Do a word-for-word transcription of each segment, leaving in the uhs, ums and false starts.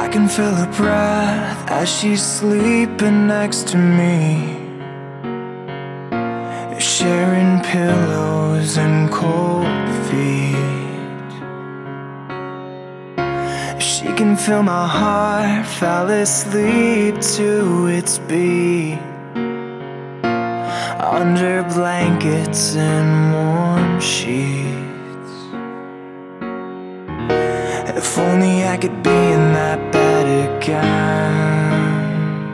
I can feel her breath as she's sleeping next to me, sharing pillows and cold feet. She can feel my heart fall asleep to its beat, under blankets and warm sheets. If only I could be in that bed again.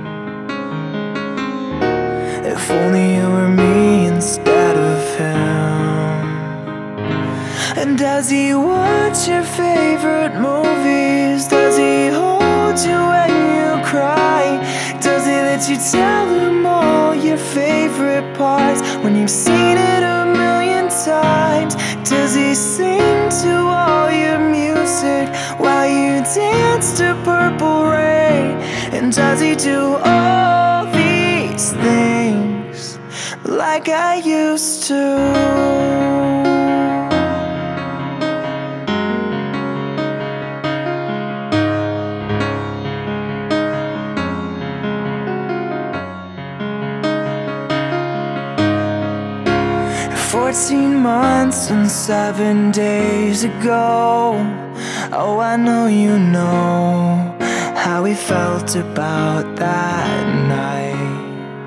If only you were me instead of him. And does he watch your favorite movies? Does he hold you when you cry? Does he let you tell him all your favorite parts when you've seen it a million times? Does he sing to all your music while you dance to Purple Rain? And does he do all these things like I used to? Fourteen months and seven days ago, oh, I know you know how we felt about that night.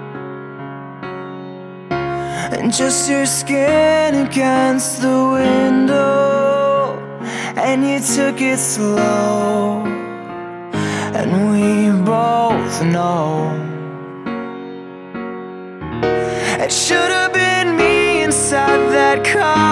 And just your skin against the window, and you took it slow, and we both know it should have been me inside that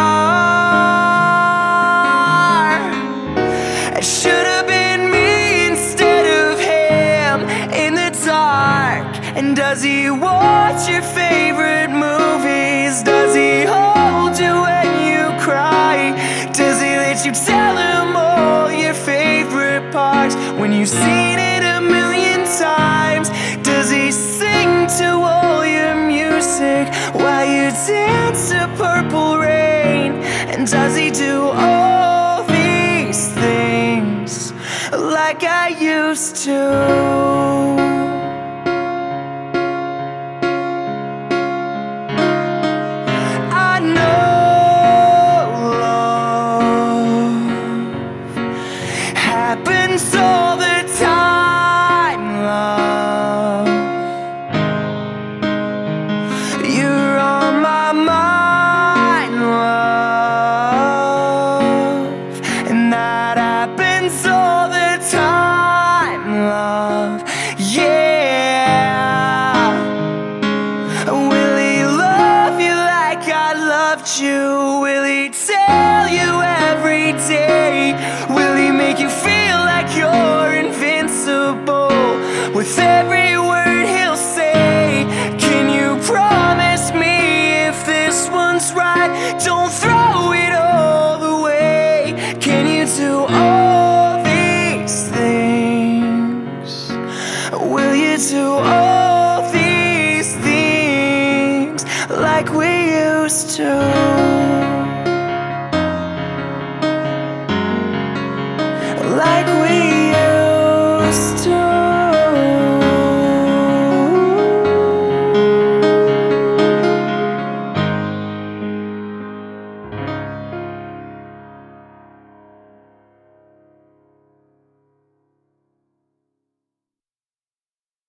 car. It should have been me instead of him in the dark. And does he watch your favorite movies? Does he hold you when you cry? Does he let you tell him all your favorite parts when you've seen it a million times? Does he sing to all your music while you dance to Purple Rain? And does he do all these things like I used to? I know love happens all the time, love. You're on my mind, love. And that happens all the time, love. Yeah. Will he love you like I loved you? Will he tell you every day? Will he make you feel like you're invincible with every